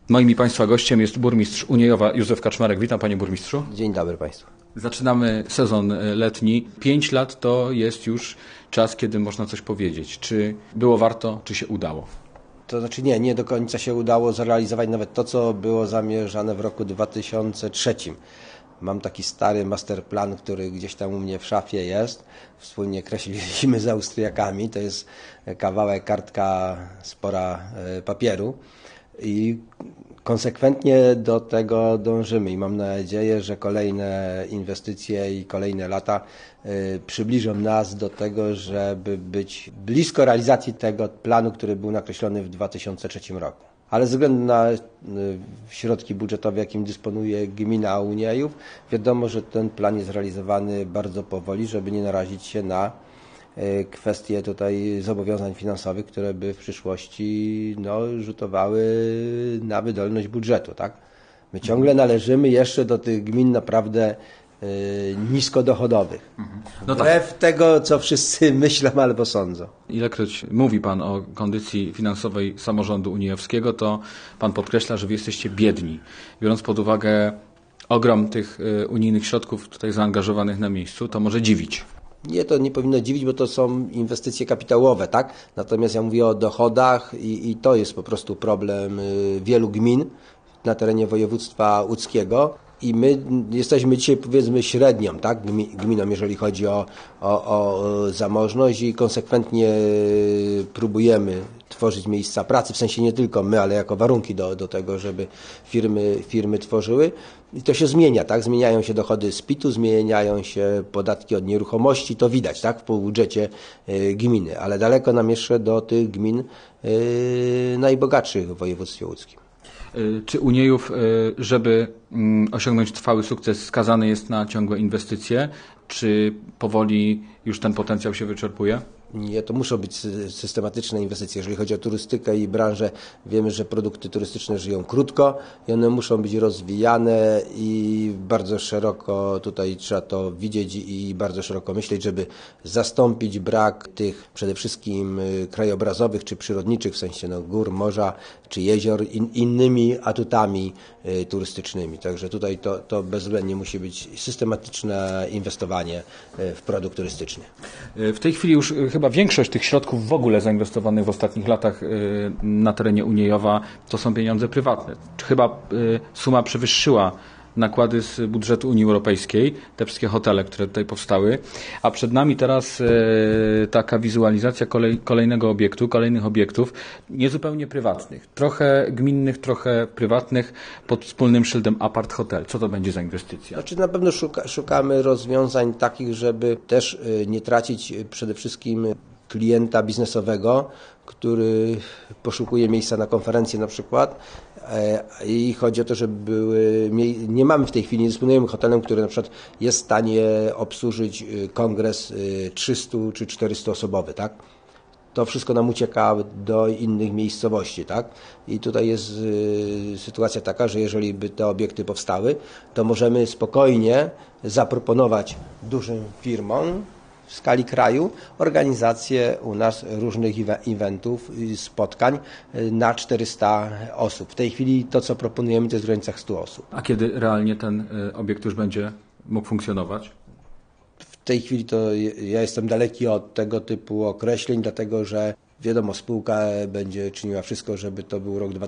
Moim i Państwa gościem jest burmistrz Uniejowa Józef Kaczmarek. Witam Panie Burmistrzu. Dzień dobry Państwu. Zaczynamy sezon letni. 5 lat to jest już czas, kiedy można coś powiedzieć. Czy było warto, czy się udało? To znaczy nie do końca się udało zrealizować nawet to, co było zamierzane w roku 2003. Mam taki stary masterplan, który gdzieś tam u mnie w szafie jest. Wspólnie kreśliliśmy z Austriakami. To jest kawałek, kartka spora papieru. I konsekwentnie do tego dążymy i mam nadzieję, że kolejne inwestycje i kolejne lata przybliżą nas do tego, żeby być blisko realizacji tego planu, który był nakreślony w 2003 roku. Ale ze względu na środki budżetowe, jakim dysponuje gmina Uniejów, wiadomo, że ten plan jest realizowany bardzo powoli, żeby nie narazić się na kwestie tutaj zobowiązań finansowych, które by w przyszłości rzutowały na wydolność budżetu. Tak? My ciągle należymy jeszcze do tych gmin naprawdę niskodochodowych. Wbrew tego, co wszyscy myślą albo sądzą. Ilekroć mówi Pan o kondycji finansowej samorządu uniejowskiego, to Pan podkreśla, że Wy jesteście biedni. Biorąc pod uwagę ogrom tych unijnych środków tutaj zaangażowanych na miejscu, to może dziwić. Nie, to nie powinno dziwić, bo to są inwestycje kapitałowe, tak? Natomiast ja mówię o dochodach i to jest po prostu problem wielu gmin na terenie województwa łódzkiego. I my jesteśmy dzisiaj, powiedzmy, średnią, tak, gminą, jeżeli chodzi o zamożność i konsekwentnie próbujemy tworzyć miejsca pracy, w sensie nie tylko my, ale jako warunki do tego, żeby firmy tworzyły. I to się zmienia, tak, zmieniają się dochody z PIT-u, zmieniają się podatki od nieruchomości, to widać, tak, w budżecie gminy, ale daleko nam jeszcze do tych gmin najbogatszych w województwie łódzkim. Czy Uniejów, żeby osiągnąć trwały sukces, skazany jest na ciągłe inwestycje? Czy powoli już ten potencjał się wyczerpuje? Nie, to muszą być systematyczne inwestycje. Jeżeli chodzi o turystykę i branżę, wiemy, że produkty turystyczne żyją krótko i one muszą być rozwijane i bardzo szeroko tutaj trzeba to widzieć i bardzo szeroko myśleć, żeby zastąpić brak tych przede wszystkim krajobrazowych czy przyrodniczych, w sensie gór, morza czy jezior innymi atutami turystycznymi. Także tutaj to bezwzględnie musi być systematyczne inwestowanie w produkt turystyczny. W tej chwili już chyba większość tych środków w ogóle zainwestowanych w ostatnich latach na terenie Uniejowa to są pieniądze prywatne. Chyba suma przewyższyła nakłady z budżetu Unii Europejskiej, te wszystkie hotele, które tutaj powstały, a przed nami teraz taka wizualizacja kolejnych obiektów, niezupełnie prywatnych, trochę gminnych, trochę prywatnych, pod wspólnym szyldem Apart Hotel. Co to będzie za inwestycja? Znaczy na pewno szukamy rozwiązań takich, żeby też nie tracić przede wszystkim klienta biznesowego, który poszukuje miejsca na konferencję na przykład i chodzi o to, żeby nie mamy w tej chwili, nie dysponujemy hotelem, który na przykład jest w stanie obsłużyć kongres 300 czy 400 osobowy, tak? To wszystko nam ucieka do innych miejscowości, tak? I tutaj jest sytuacja taka, że jeżeli by te obiekty powstały, to możemy spokojnie zaproponować dużym firmom w skali kraju organizację u nas różnych eventów, spotkań na 400 osób. W tej chwili to, co proponujemy, to jest w granicach 100 osób. A kiedy realnie ten obiekt już będzie mógł funkcjonować? W tej chwili to ja jestem daleki od tego typu określeń, dlatego że wiadomo, spółka będzie czyniła wszystko, żeby to był rok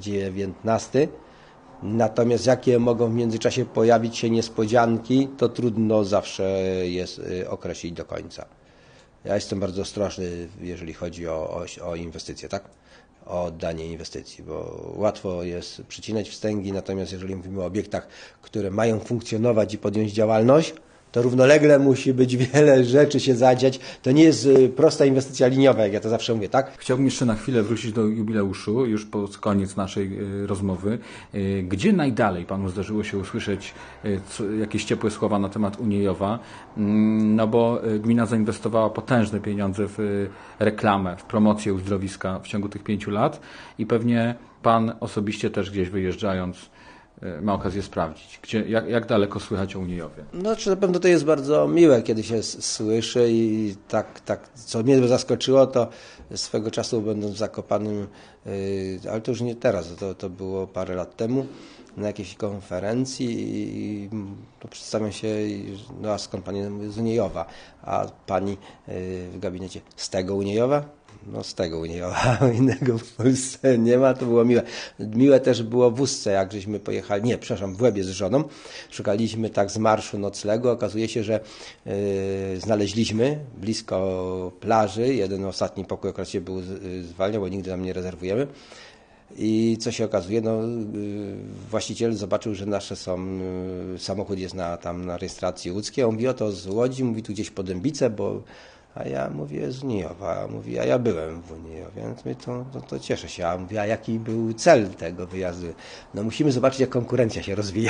2019. Natomiast jakie mogą w międzyczasie pojawić się niespodzianki, to trudno zawsze jest określić do końca. Ja jestem bardzo ostrożny, jeżeli chodzi o inwestycje, tak? O oddanie inwestycji, bo łatwo jest przycinać wstęgi, natomiast jeżeli mówimy o obiektach, które mają funkcjonować i podjąć działalność, to równolegle musi być wiele rzeczy się zadziać. To nie jest prosta inwestycja liniowa, jak ja to zawsze mówię, tak? Chciałbym jeszcze na chwilę wrócić do jubileuszu, już pod koniec naszej rozmowy. Gdzie najdalej Panu zdarzyło się usłyszeć jakieś ciepłe słowa na temat Uniejowa? No bo gmina zainwestowała potężne pieniądze w reklamę, w promocję uzdrowiska w ciągu tych 5 lat i pewnie Pan osobiście też gdzieś wyjeżdżając ma okazję sprawdzić? Jak daleko słychać o Uniejowie? No, czy na pewno to jest bardzo miłe, kiedy się słyszy i tak, co mnie zaskoczyło, to swego czasu będąc w Zakopanem, ale to już nie teraz, to było parę lat temu, na jakiejś konferencji i przedstawiam się, no a skąd pani? Z Uniejowa, a pani w gabinecie z tego Uniejowa? No z tego Uniejowa, innego w Polsce nie ma, to było miłe. Miłe też było w Ustce, jak żeśmy pojechali, w Łebie z żoną, szukaliśmy tak z marszu noclegu, okazuje się, że znaleźliśmy blisko plaży, jeden ostatni pokój akurat się był zwalniał, bo nigdy tam nie rezerwujemy. I co się okazuje, no, właściciel zobaczył, że nasze samochód jest na rejestracji łódzkiej. On mówi, oto z Łodzi, mówi tu gdzieś po Dębice, a ja mówię z Uniejowa, mówi, a ja byłem w Uniejowie, więc mówię, to cieszę się. A mówię, a jaki był cel tego wyjazdu? No musimy zobaczyć, jak konkurencja się rozwija.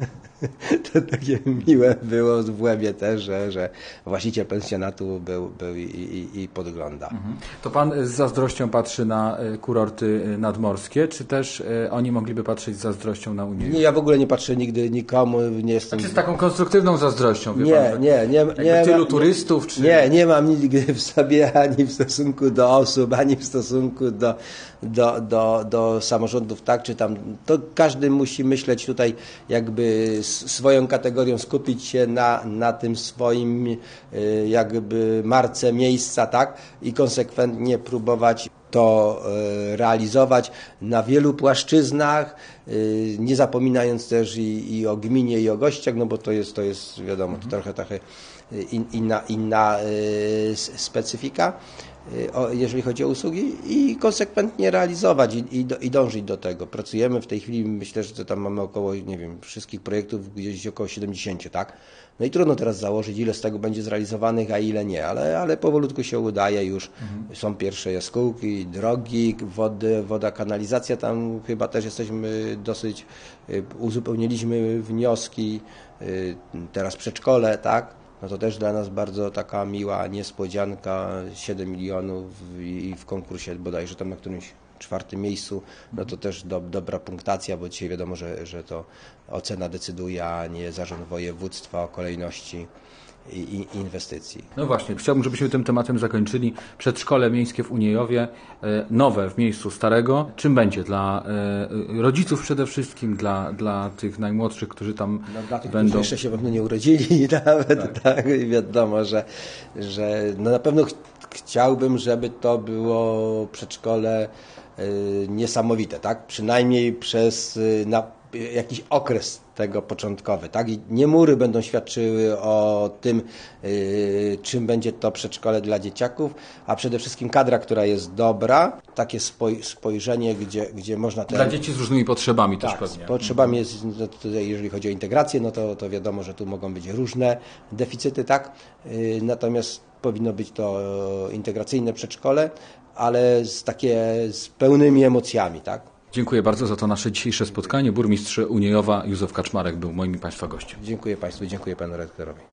To takie miłe było w Łebie też, że właściciel pensjonatu był i podglądał. To pan z zazdrością patrzy na kurorty nadmorskie, czy też oni mogliby patrzeć z zazdrością na Unię? Nie, ja w ogóle nie patrzę nigdy nikomu, nie jestem... Znaczy z taką konstruktywną zazdrością, wie pan? Nie. Tylu turystów, czy... Nie mam nigdy w sobie ani w stosunku do osób, ani w stosunku do samorządów, tak czy tam. To każdy musi myśleć tutaj jakby swoją kategorią, skupić się na tym swoim jakby marce miejsca, tak, i konsekwentnie próbować to realizować na wielu płaszczyznach, nie zapominając też i o gminie, i o gościach, no bo to jest wiadomo, to trochę inna specyfika, jeżeli chodzi o usługi, i konsekwentnie realizować i dążyć do tego. Pracujemy w tej chwili, myślę, że tam mamy około, nie wiem, wszystkich projektów gdzieś około 70, tak? No i trudno teraz założyć, ile z tego będzie zrealizowanych, a ile nie, ale powolutku się udaje już. Są pierwsze jaskółki, drogi, woda, kanalizacja, tam chyba też jesteśmy dosyć, uzupełniliśmy wnioski, teraz przedszkole, tak? No to też dla nas bardzo taka miła niespodzianka, 7 milionów i w konkursie bodajże tam na którymś 4. miejscu, no to też dobra punktacja, bo dzisiaj wiadomo, że to ocena decyduje, a nie zarząd województwa o kolejności i inwestycji. No właśnie, chciałbym, żebyśmy tym tematem zakończyli. Przedszkole miejskie w Uniejowie, nowe w miejscu starego. Czym będzie? Dla rodziców przede wszystkim, dla tych najmłodszych, którzy tam dla tych, będą... którzy jeszcze się pewno nie urodzili nawet, tak. I wiadomo, że no na pewno chciałbym, żeby to było przedszkole niesamowite, tak? Przynajmniej przez jakiś okres tego początkowy, tak? I nie mury będą świadczyły o tym, czym będzie to przedszkole dla dzieciaków, a przede wszystkim kadra, która jest dobra, takie spojrzenie, gdzie można... Dla dzieci z różnymi potrzebami też tak, pewnie. z potrzebami jest, jeżeli chodzi o integrację, no to wiadomo, że tu mogą być różne deficyty, tak? Natomiast powinno być to integracyjne przedszkole, ale z pełnymi emocjami, tak? Dziękuję bardzo za to nasze dzisiejsze spotkanie. Burmistrz Uniejowa Józef Kaczmarek był moim i Państwa gościem. Dziękuję Państwu, dziękuję Panu rektorowi.